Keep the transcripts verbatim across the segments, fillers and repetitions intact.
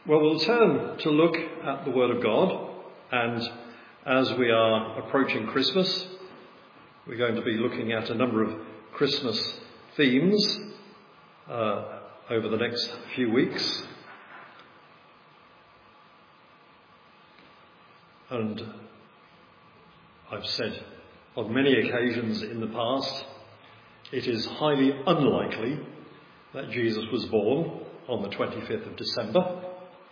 Well, we'll turn to look at the Word of God, and as we are approaching Christmas, we're going to be looking at a number of Christmas themes uh, over the next few weeks. And I've said on many occasions in the past, it is highly unlikely that Jesus was born on the twenty-fifth of December.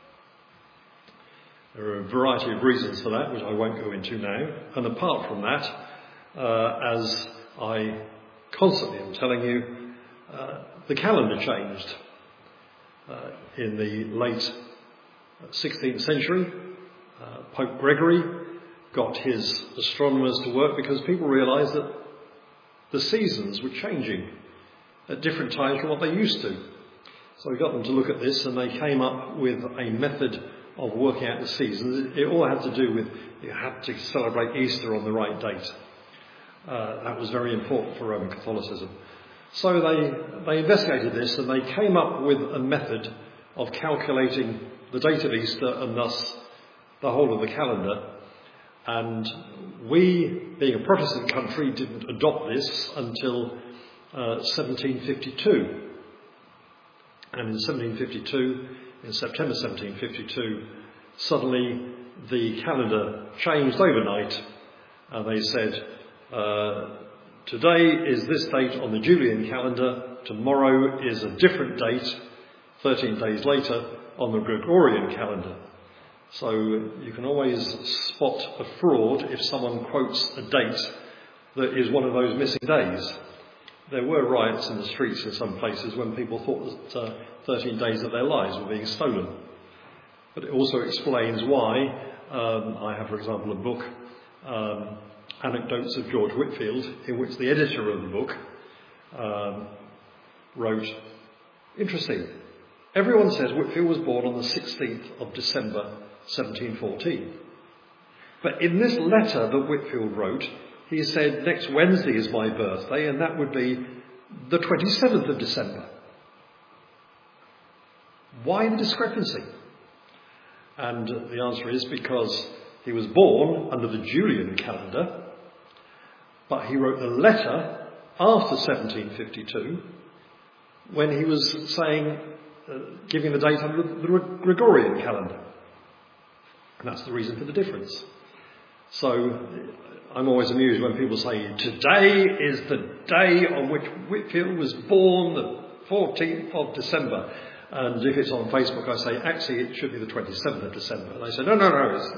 There are a variety of reasons for that, which I won't go into now. And apart from that, uh, as I constantly am telling you, uh, the calendar changed uh, in the late sixteenth century. Uh, Pope Gregory got his astronomers to work because people realised that the seasons were changing at different times from what they used to. So we got them to look at this, and they came up with a method of working out the seasons. It all had to do with you had to celebrate Easter on the right date. Uh, that was very important for Roman Catholicism. So they, they investigated this, and they came up with a method of calculating the date of Easter and thus the whole of the calendar. And we, being a Protestant country, didn't adopt this until uh, seventeen fifty-two. And in seventeen fifty-two, in September seventeen fifty-two, suddenly the calendar changed overnight, and they said, uh, today is this date on the Julian calendar, tomorrow is a different date, thirteen days later, on the Gregorian calendar. So you can always spot a fraud if someone quotes a date that is one of those missing days. There were riots in the streets in some places when people thought that uh, thirteen days of their lives were being stolen. But it also explains why um, I have, for example, a book, um, Anecdotes of George Whitefield, in which the editor of the book um, wrote, interesting, everyone says Whitefield was born on the sixteenth of December seventeen fourteen. But in this letter that Whitefield wrote, he said, next Wednesday is my birthday, and that would be the twenty-seventh of December. Why the discrepancy? And the answer is because he was born under the Julian calendar, but he wrote the letter after seventeen fifty-two, when he was saying, uh, giving the date under the Gregorian calendar. And that's the reason for the difference. So I'm always amused when people say, today is the day on which Whitefield was born, the fourteenth of December. And if it's on Facebook, I say, actually, it should be the twenty-seventh of December. And they say, no, no, no. It's...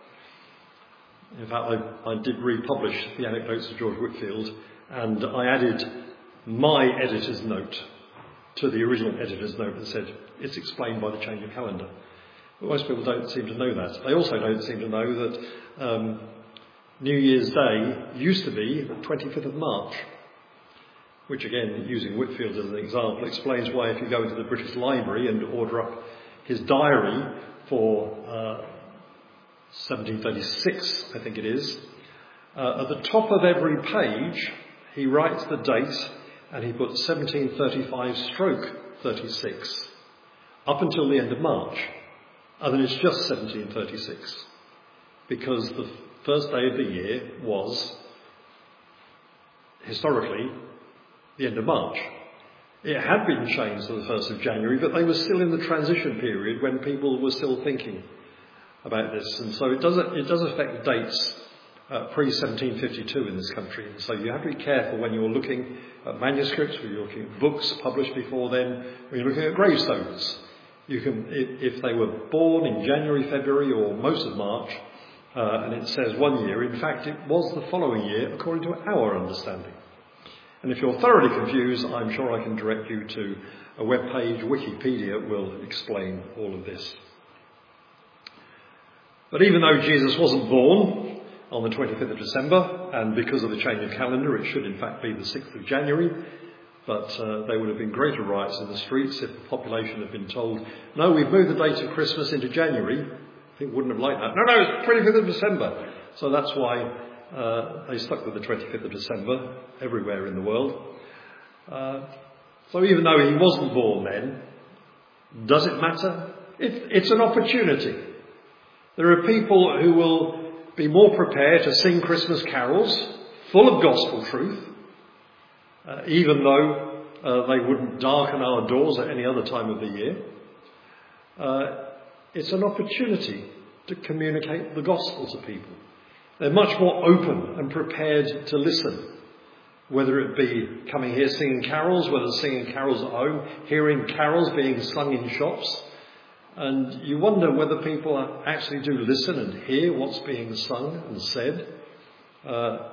In fact, I, I did republish the Anecdotes of George Whitefield, and I added my editor's note to the original editor's note and said, it's explained by the change of calendar. But most people don't seem to know that. They also don't seem to know that um, New Year's Day used to be the twenty-fifth of March, which again, using Whitefield as an example, explains why if you go into the British Library and order up his diary for uh, seventeen thirty-six, I think it is, uh, at the top of every page he writes the date and he puts seventeen thirty-five stroke thirty-six up until the end of March. And then it's just seventeen thirty-six, because the first day of the year was, historically, the end of March. It had been changed to the first of January, but they were still in the transition period when people were still thinking about this. And so it does, it does affect dates uh, pre-seventeen fifty-two in this country. And so you have to be careful when you're looking at manuscripts, when you're looking at books published before then, when you're looking at gravestones. You can, if they were born in January, February, or most of March, uh, and it says one year, in fact it was the following year according to our understanding. And if you're thoroughly confused, I'm sure I can direct you to a web page. Wikipedia will explain all of this. But even though Jesus wasn't born on the twenty-fifth of December, and because of the change of calendar it should in fact be the sixth of January, but uh, there would have been greater riots in the streets if the population had been told, no, we've moved the date of Christmas into January. People wouldn't have liked that. No, no, it's twenty-fifth of December. So that's why uh, they stuck with the twenty-fifth of December everywhere in the world. Uh, so even though he wasn't born then, does it matter? it, it's an opportunity. There are people who will be more prepared to sing Christmas carols full of gospel truth, uh, even though uh, they wouldn't darken our doors at any other time of the year. Uh, it's an opportunity to communicate the gospel to people. They're much more open and prepared to listen, whether it be coming here singing carols, whether singing carols at home, hearing carols being sung in shops. And you wonder whether people actually do listen and hear what's being sung and said. Uh,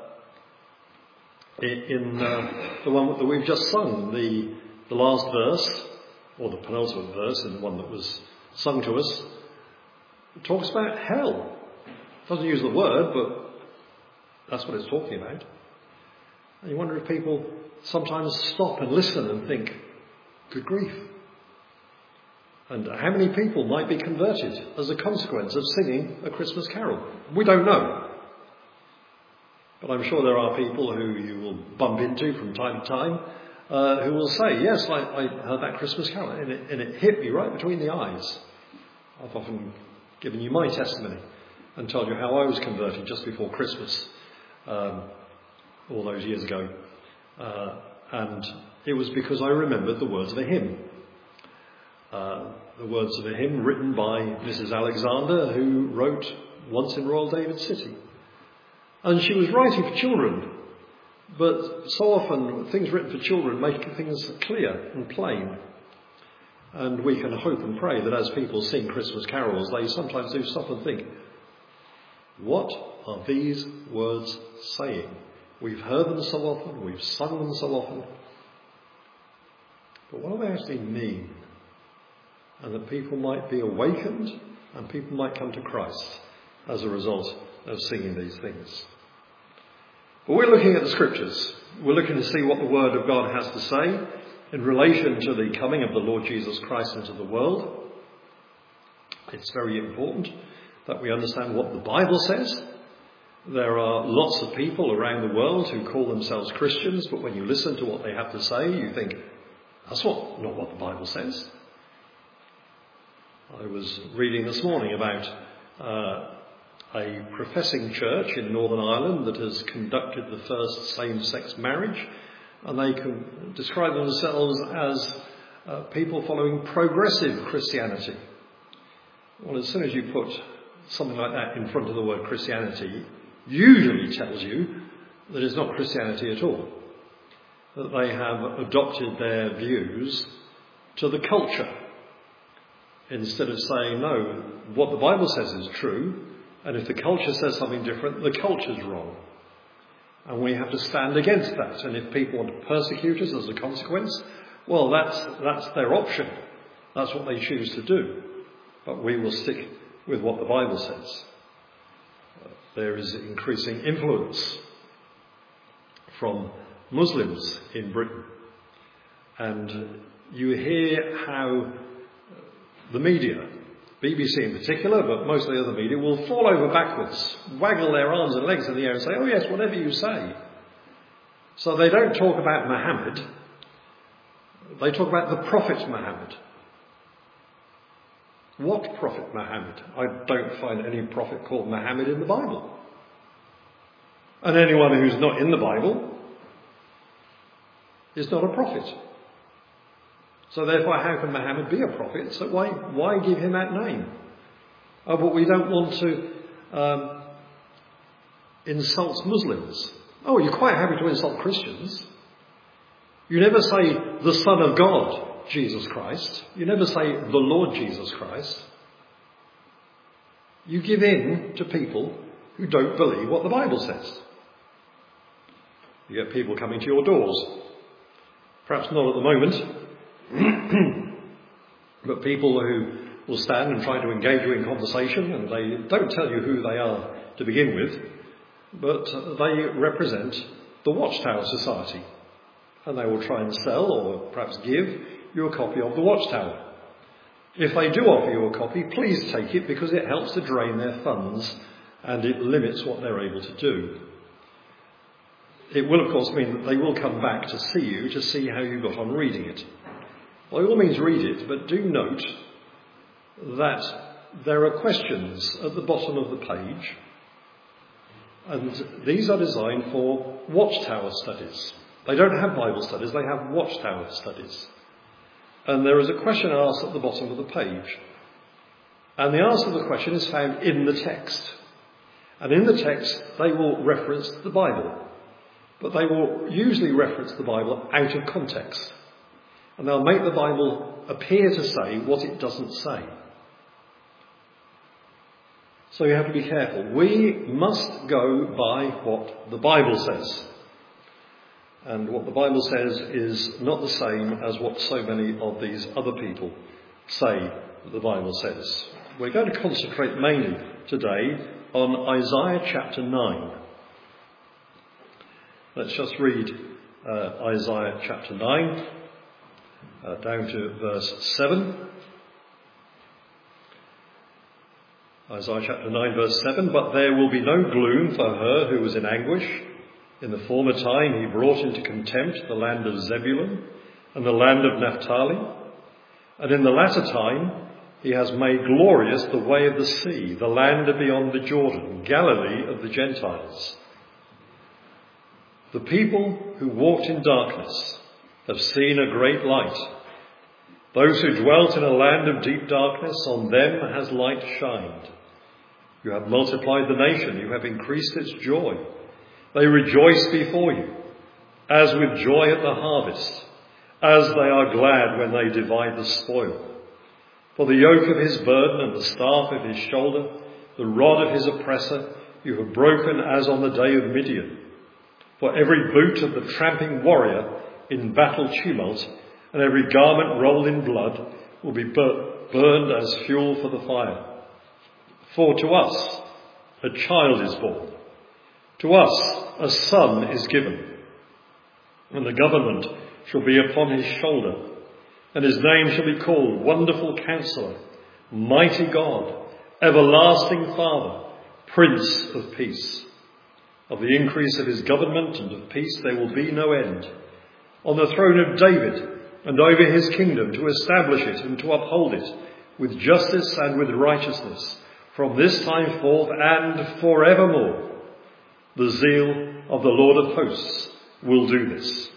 in uh, the one that we've just sung, the, the last verse, or the penultimate verse in the one that was sung to us, it talks about hell. It doesn't use the word, but that's what it's talking about. And you wonder if people sometimes stop and listen and think, good grief. And how many people might be converted as a consequence of singing a Christmas carol? We don't know. But I'm sure there are people who you will bump into from time to time uh, who will say, yes, I, I heard that Christmas carol and it, and it hit me right between the eyes. I've often given you my testimony and told you how I was converted just before Christmas um, all those years ago. Uh, and it was because I remembered the words of a hymn. Uh, the words of a hymn written by Missus Alexander, who wrote Once in Royal David City. And she was writing for children, but so often things written for children make things clear and plain. And we can hope and pray that as people sing Christmas carols, they sometimes do stop and think, what are these words saying? We've heard them so often, we've sung them so often, but what do they actually mean? And that people might be awakened and people might come to Christ as a result of singing these things. But we're looking at the scriptures. We're looking to see what the Word of God has to say in relation to the coming of the Lord Jesus Christ into the world. It's very important that we understand what the Bible says. There are lots of people around the world who call themselves Christians, but when you listen to what they have to say, you think, that's what, not what the Bible says. I was reading this morning about uh, a professing church in Northern Ireland that has conducted the first same-sex marriage, and they can describe themselves as uh, people following progressive Christianity. Well, as soon as you put something like that in front of the word Christianity, usually tells you that it's not Christianity at all, that they have adopted their views to the culture. Instead of saying, no, what the Bible says is true, and if the culture says something different, the culture's wrong. And we have to stand against that. And if people want to persecute us as a consequence, well, that's, that's their option. That's what they choose to do. But we will stick with what the Bible says. There is increasing influence from Muslims in Britain. And you hear how the media, B B C in particular, but most of the other media, will fall over backwards, waggle their arms and legs in the air and say, oh yes, whatever you say. So they don't talk about Muhammad. They talk about the Prophet Muhammad. What Prophet Muhammad? I don't find any prophet called Muhammad in the Bible. And anyone who's not in the Bible is not a prophet. So therefore, how can Muhammad be a prophet? So why why give him that name? Oh, but we don't want to um, insult Muslims. Oh, you're quite happy to insult Christians. You never say the Son of God, Jesus Christ. You never say the Lord Jesus Christ. You give in to people who don't believe what the Bible says. You get people coming to your doors. Perhaps not at the moment. But people who will stand and try to engage you in conversation, and they don't tell you who they are to begin with, but they represent the Watchtower Society, and they will try and sell or perhaps give you a copy of the Watchtower. If they do offer you a copy, please take it, because it helps to drain their funds and it limits what they're able to do. It will of course mean that they will come back to see you to see how you got on reading it. By all means read it, but do note that there are questions at the bottom of the page, and these are designed for Watchtower studies. They don't have Bible studies, they have Watchtower studies. And there is a question asked at the bottom of the page. And the answer to the question is found in the text. And in the text, they will reference the Bible. But they will usually reference the Bible out of context. And they'll make the Bible appear to say what it doesn't say. So you have to be careful. We must go by what the Bible says. And what the Bible says is not the same as what so many of these other people say that the Bible says. We're going to concentrate mainly today on Isaiah chapter nine. Let's just read uh, Isaiah chapter nine, uh, down to verse seven. Isaiah chapter nine, verse seven. But there will be no gloom for her who was in anguish. In the former time he brought into contempt the land of Zebulun and the land of Naphtali. And in the latter time he has made glorious the way of the sea, the land beyond the Jordan, Galilee of the Gentiles. The people who walked in darkness have seen a great light. Those who dwelt in a land of deep darkness, on them has light shined. You have multiplied the nation, you have increased its joy. They rejoice before you, as with joy at the harvest, as they are glad when they divide the spoil. For the yoke of his burden and the staff of his shoulder, the rod of his oppressor, you have broken as on the day of Midian. For every boot of the tramping warrior in battle tumult, and every garment rolled in blood, will be bur- burned as fuel for the fire. For to us a child is born. To us a son is given, and the government shall be upon his shoulder, and his name shall be called Wonderful Counselor, Mighty God, Everlasting Father, Prince of Peace. Of the increase of his government and of peace there will be no end, on the throne of David and over his kingdom, to establish it and to uphold it with justice and with righteousness from this time forth and forevermore. The zeal of the Lord of hosts will do this.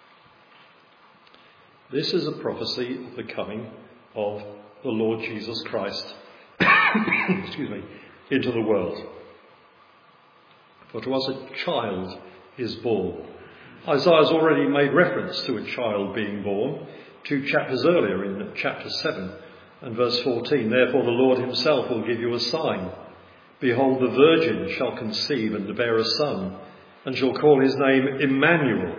This is a prophecy of the coming of the Lord Jesus Christ excuse me, into the world. For to us a child is born. Isaiah's already made reference to a child being born two chapters earlier, in chapter seven and verse fourteen. Therefore the Lord himself will give you a sign. Behold, the virgin shall conceive and bear a son, and shall call his name Emmanuel.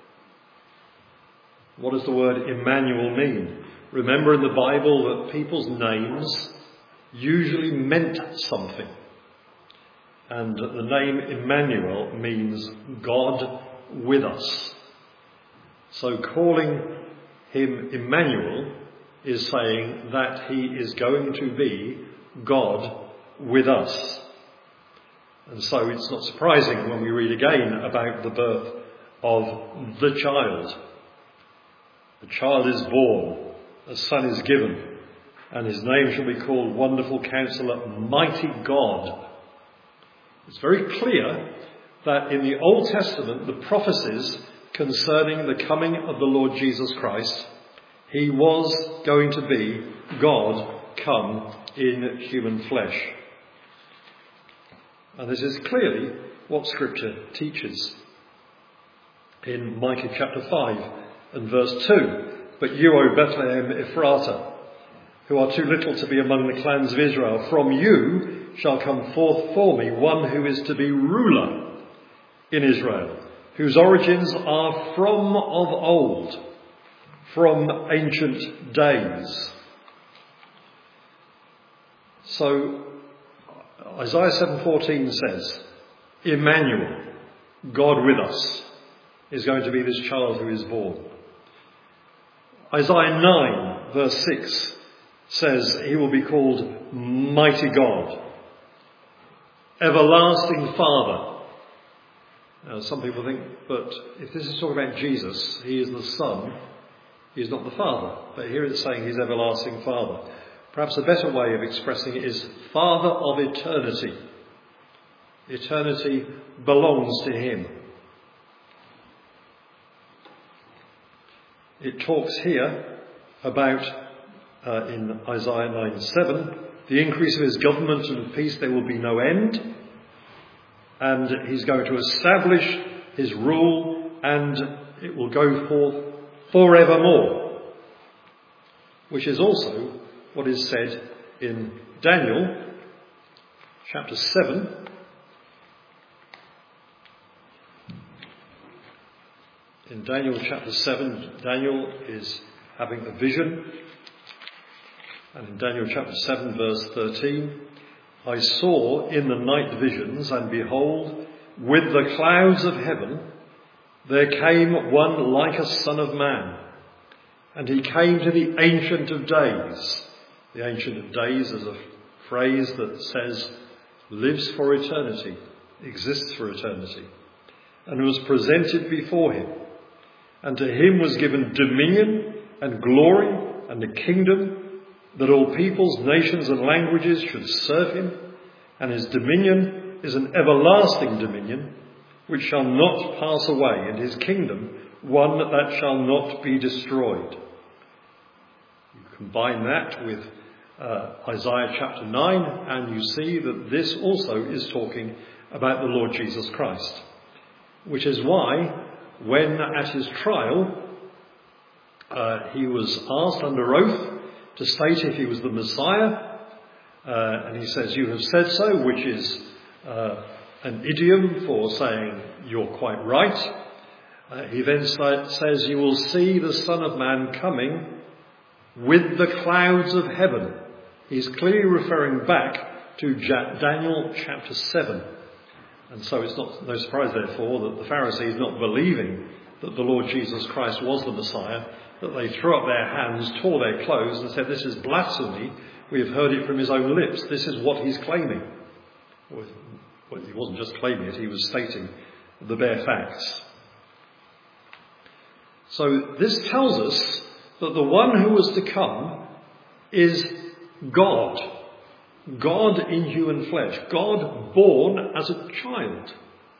What does the word Emmanuel mean? Remember in the Bible that people's names usually meant something. And the name Emmanuel means God with us. So calling him Emmanuel is saying that he is going to be God with us. And so it's not surprising when we read again about the birth of the child. The child is born, a son is given, and his name shall be called Wonderful Counselor, Mighty God. It's very clear that in the Old Testament, the prophecies concerning the coming of the Lord Jesus Christ, he was going to be God come in human flesh. And this is clearly what Scripture teaches. In Micah chapter five and verse two, but you, O Bethlehem Ephratah, who are too little to be among the clans of Israel, from you shall come forth for me one who is to be ruler in Israel, whose origins are from of old, from ancient days. So Isaiah seven fourteen says, Emmanuel, God with us, is going to be this child who is born. Isaiah nine verse six says he will be called Mighty God, Everlasting Father. Now some people think, but if this is talking about Jesus, he is the Son, he is not the Father. But here it's saying he's Everlasting Father. Perhaps a better way of expressing it is Father of eternity. Eternity belongs to him. It talks here about, uh, in Isaiah nine seven, the increase of his government and of peace, there will be no end. And he's going to establish his rule, and it will go forth forevermore. Which is also what is said in Daniel chapter seven. In Daniel chapter seven, Daniel is having a vision. And in Daniel chapter seven, verse thirteen, I saw in the night visions, and behold, with the clouds of heaven, there came one like a son of man. And he came to the Ancient of Days. The Ancient of Days is a phrase that says, lives for eternity, exists for eternity, and was presented before him. And to him was given dominion and glory and a kingdom, that all peoples, nations and languages should serve him. And his dominion is an everlasting dominion, which shall not pass away, and his kingdom one that shall not be destroyed. You combine that with uh, Isaiah chapter nine, and you see that this also is talking about the Lord Jesus Christ. Which is why, when at his trial, uh, he was asked under oath to state if he was the Messiah, uh, and he says, you have said so, which is uh, an idiom for saying you're quite right. Uh, he then says, you will see the Son of Man coming with the clouds of heaven. He's clearly referring back to Daniel chapter seven. And so it's not no surprise, therefore, that the Pharisees, not believing that the Lord Jesus Christ was the Messiah, that they threw up their hands, tore their clothes and said, this is blasphemy. We have heard it from his own lips. This is what he's claiming. Well, he wasn't just claiming it, he was stating the bare facts. So this tells us that the one who was to come is God. God in human flesh. God born as a child.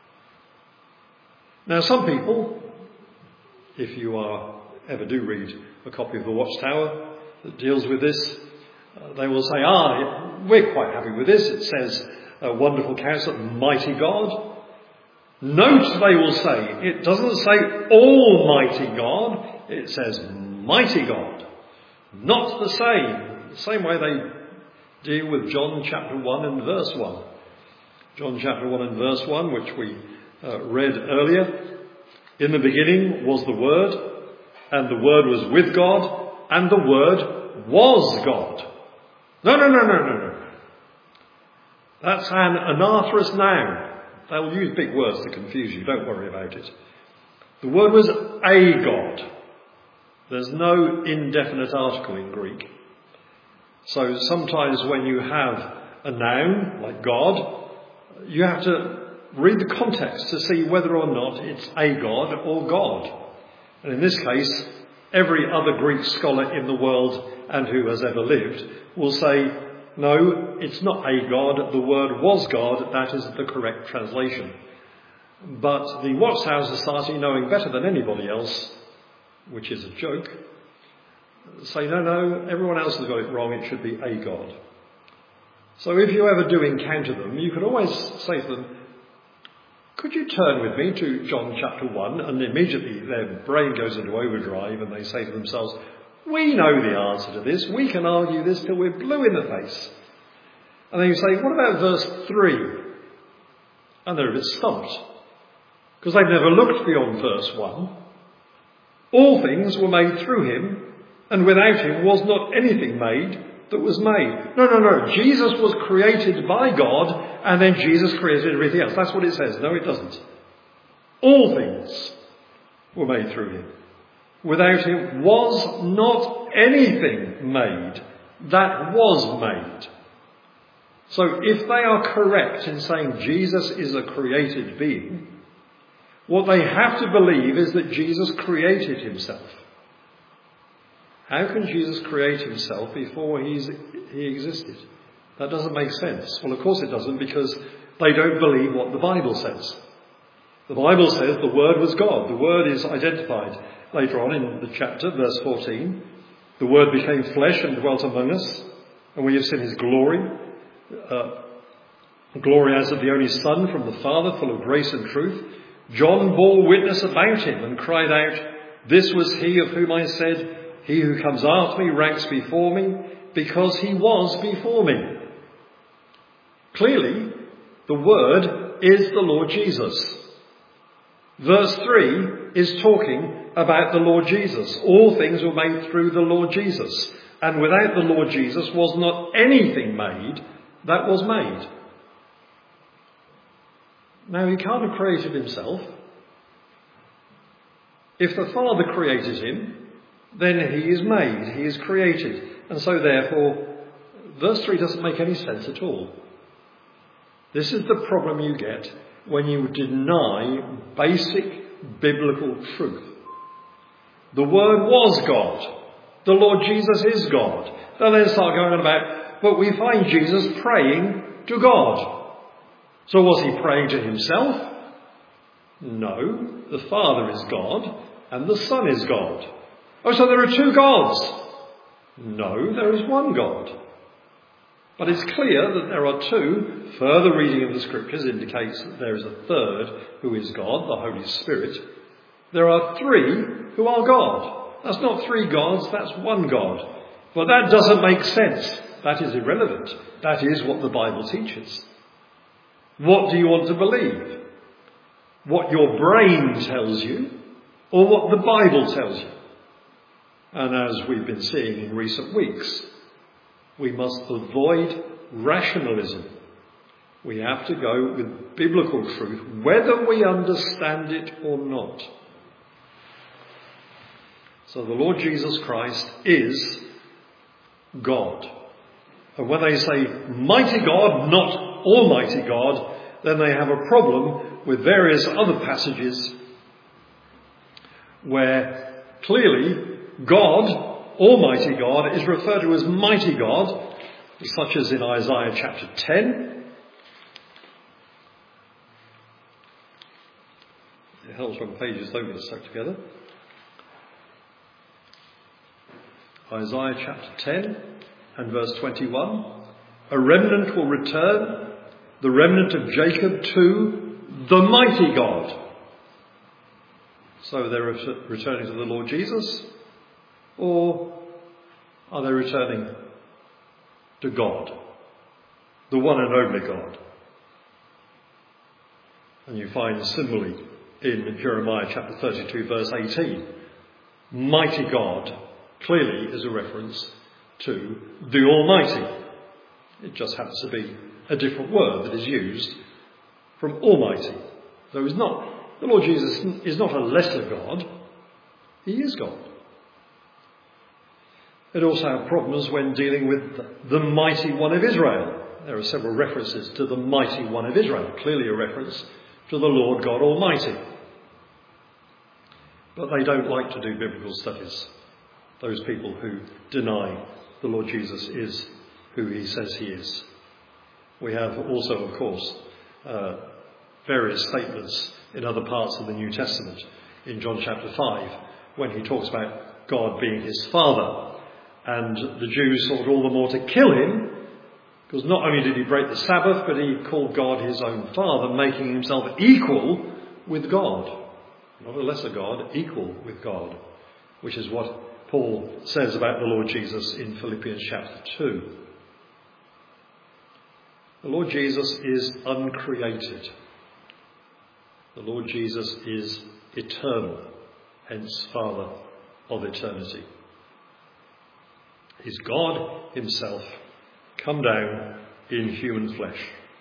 Now some people, if you are ever do read a copy of The Watchtower that deals with this, uh, they will say, ah, we're quite happy with this. It says, a wonderful counsel, mighty God. Note, they will say, it doesn't say almighty God, it says mighty God. Not the same. The same way they deal with John chapter one and verse one. John chapter one and verse one, which we uh, read earlier. In the beginning was the Word, and the Word was with God, and the Word was God. No, no, no, no, no, no. That's an anatherous noun. They'll use big words to confuse you. Don't worry about it. The Word was a God. There's no indefinite article in Greek. So sometimes when you have a noun, like God, you have to read the context to see whether or not it's a God or God. And in this case, every other Greek scholar in the world and who has ever lived will say, no, it's not a God, the word was God, that is the correct translation. But the Watchtower Society, knowing better than anybody else, which is a joke, say, no, no, everyone else has got it wrong, it should be a God. So if you ever do encounter them, you can always say to them, could you turn with me to John chapter one? And immediately their brain goes into overdrive and they say to themselves, we know the answer to this, we can argue this till we're blue in the face. And then you say, what about verse three? And they're a bit stumped, because they've never looked beyond verse one. All things were made through him, and without him was not anything made that was made. No, no, no. Jesus was created by God, and then Jesus created everything else. That's what it says. No, it doesn't. All things were made through him. Without him was not anything made that was made. So if they are correct in saying Jesus is a created being, what they have to believe is that Jesus created himself. How can Jesus create himself before he's, he existed? That doesn't make sense. Well, of course it doesn't, because they don't believe what the Bible says. The Bible says the Word was God. The Word is identified later on in the chapter, verse fourteen. The Word became flesh and dwelt among us, and we have seen his glory. Uh, glory as of the only Son from the Father, full of grace and truth. John bore witness about him and cried out, "This was he of whom I said, he who comes after me ranks before me, because he was before me." Clearly, the Word is the Lord Jesus. Verse three is talking about the Lord Jesus. All things were made through the Lord Jesus. And without the Lord Jesus was not anything made that was made. Now, he can't have created himself. If the Father created him, then he is made, he is created. And so therefore, verse three doesn't make any sense at all. This is the problem you get when you deny basic biblical truth. The Word was God. The Lord Jesus is God. They'll then start going on about, but we find Jesus praying to God. So was he praying to himself? No. The Father is God and the Son is God. Oh, so there are two gods? No, there is one God. But it's clear that there are two. Further reading of the Scriptures indicates that there is a third who is God, the Holy Spirit. There are three who are God. That's not three gods, that's one God. But that doesn't make sense. That is irrelevant. That is what the Bible teaches. What do you want to believe? What your brain tells you, or what the Bible tells you? And as we've been seeing in recent weeks, we must avoid rationalism. We have to go with biblical truth, whether we understand it or not. So the Lord Jesus Christ is God. And when they say mighty God, not almighty God, then they have a problem with various other passages where clearly God, Almighty God, is referred to as mighty God, such as in Isaiah chapter ten. It helps when pages don't get stuck together. Isaiah chapter ten and verse twenty-one. A remnant will return, the remnant of Jacob, to the mighty God. So they're returning to the Lord Jesus, or are they returning to God, the one and only God? And you find similarly in Jeremiah chapter thirty-two verse eighteen, mighty God clearly is a reference to the Almighty. It just happens to be a different word that is used from Almighty. Though he's not, the Lord Jesus is not a lesser God, he is God. It also has problems when dealing with the mighty one of Israel. There are several references to the mighty one of Israel, clearly a reference to the Lord God Almighty. But they don't like to do biblical studies, those people who deny the Lord Jesus is who he says he is. We have also, of course, uh, various statements in other parts of the New Testament. In John chapter five, when he talks about God being his Father, and the Jews sought all the more to kill him, because not only did he break the Sabbath, but he called God his own Father, making himself equal with God. Not a lesser God, equal with God, which is what Paul says about the Lord Jesus in Philippians chapter two. The Lord Jesus is uncreated. The Lord Jesus is eternal, hence Father of eternity. He's God himself, come down in human flesh.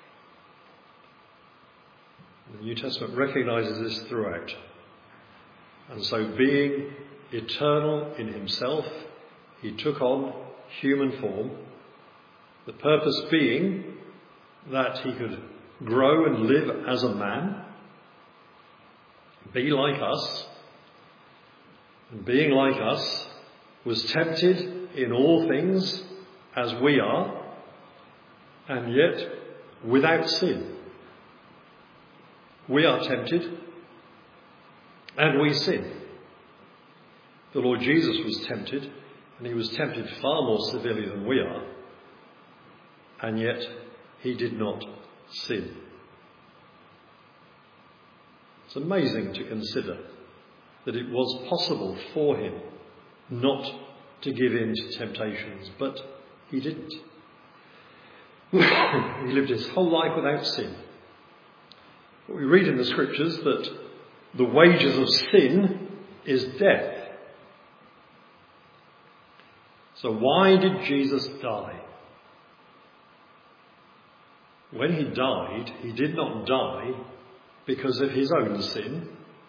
The New Testament recognises this throughout. And so, being eternal in himself, he took on human form, the purpose being that he could grow and live as a man, be like us, and being like us, was tempted in all things as we are, and yet without sin. We are tempted, and we sin. The Lord Jesus was tempted, and he was tempted far more severely than we are, and yet he did not sin. It's amazing to consider that it was possible for him not to give in to temptations, but he didn't. He lived his whole life without sin. But we read in the scriptures that the wages of sin is death. So why did Jesus die? When he died, he did not die because of his own sin.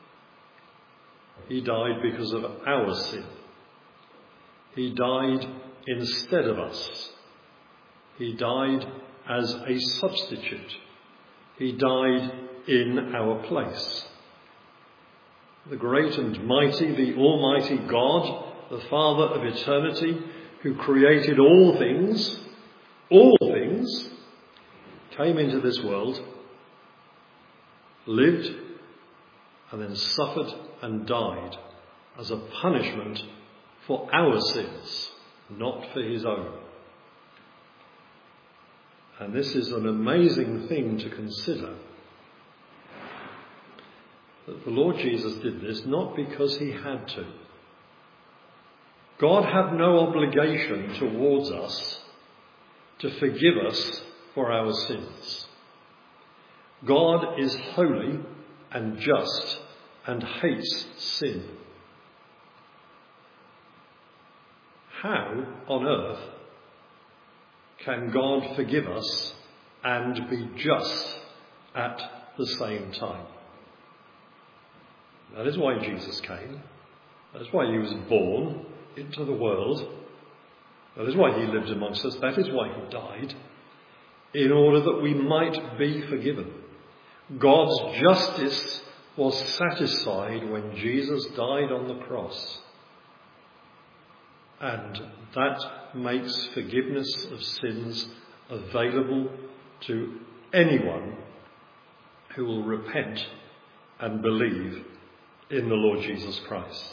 He died because of our sin. He died instead of us. He died as a substitute. He died in our place. The great and mighty, the Almighty God, the Father of eternity, who created all things, all things, came into this world, lived, and then suffered and died as a punishment for our sins, not for his own. And this is an amazing thing to consider, that the Lord Jesus did this not because he had to. God had no obligation towards us to forgive us for our sins. God is holy and just and hates sin. How on earth can God forgive us and be just at the same time? That is why Jesus came. That is why he was born into the world. That is why he lived amongst us. That is why he died, in order that we might be forgiven. God's justice was satisfied when Jesus died on the cross. And that makes forgiveness of sins available to anyone who will repent and believe in the Lord Jesus Christ.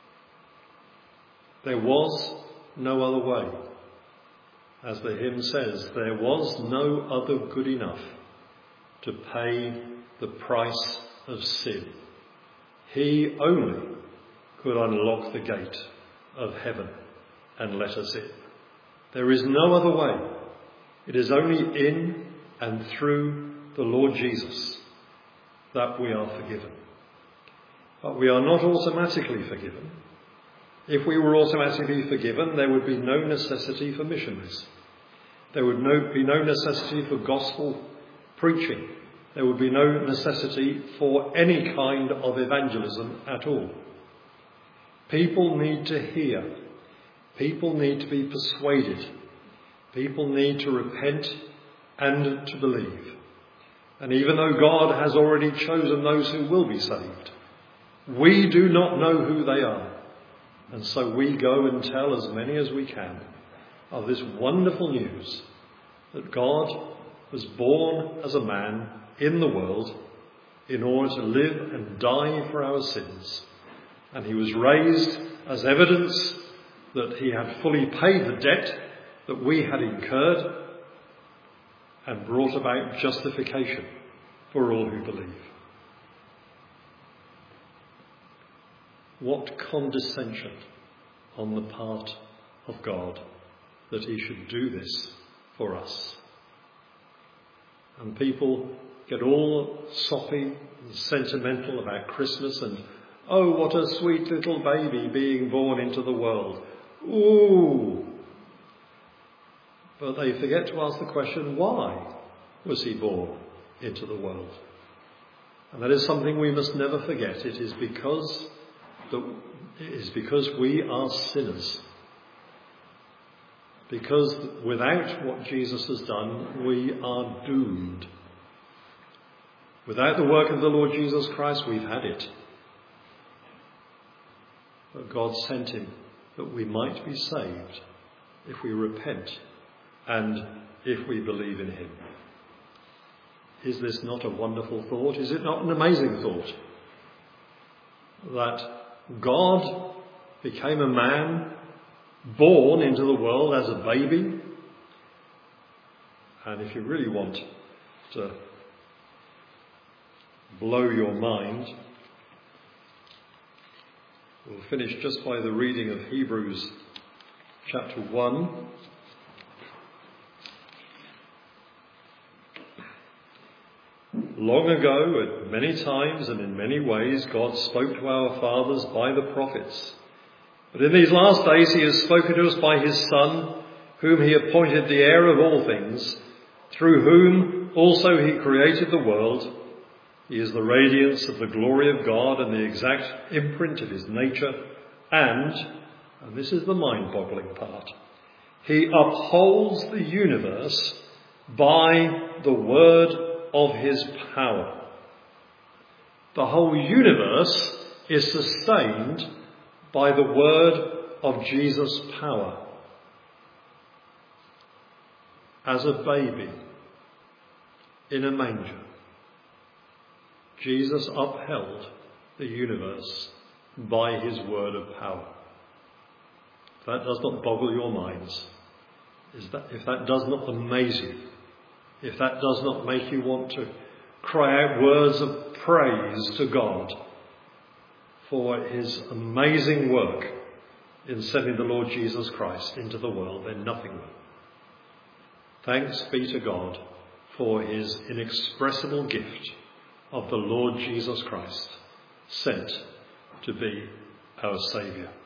There was no other way. As the hymn says, there was no other good enough to pay the price of sin. He only could unlock the gate of heaven and let us in. There is no other way. It is only in and through the Lord Jesus that we are forgiven. But we are not automatically forgiven. If we were automatically forgiven, there would be no necessity for missionaries. There would no, be no necessity for gospel preaching. There would be no necessity for any kind of evangelism at all. People need to hear. People need to be persuaded. People need to repent and to believe. And even though God has already chosen those who will be saved, we do not know who they are. And so we go and tell as many as we can of this wonderful news that God was born as a man in the world in order to live and die for our sins. And he was raised as evidence that he had fully paid the debt that we had incurred and brought about justification for all who believe. What condescension on the part of God that he should do this for us. And people get all soppy and sentimental about Christmas and, oh, what a sweet little baby being born into the world. Ooh! But they forget to ask the question, why was he born into the world? And that is something we must never forget. It is because that it is because we are sinners. Because without what Jesus has done, we are doomed. Without the work of the Lord Jesus Christ, we've had it. But God sent him that we might be saved if we repent and if we believe in him. Is this not a wonderful thought? Is it not an amazing thought? That God became a man, born into the world as a baby. And if you really want to blow your mind, we'll finish just by the reading of Hebrews chapter one. Long ago, at many times and in many ways, God spoke to our fathers by the prophets. But in these last days he has spoken to us by his Son, whom he appointed the heir of all things, through whom also he created the world. He is the radiance of the glory of God and the exact imprint of his nature. And, and this is the mind-boggling part, he upholds the universe by the word of his power. The whole universe is sustained by the word of Jesus' power. As a baby in a manger, Jesus upheld the universe by his word of power. If that does not boggle your minds, is that, if that does not amaze you, if that does not make you want to cry out words of praise to God for his amazing work in sending the Lord Jesus Christ into the world, then nothing will. Thanks be to God for his inexpressible gift of the Lord Jesus Christ, sent to be our Saviour.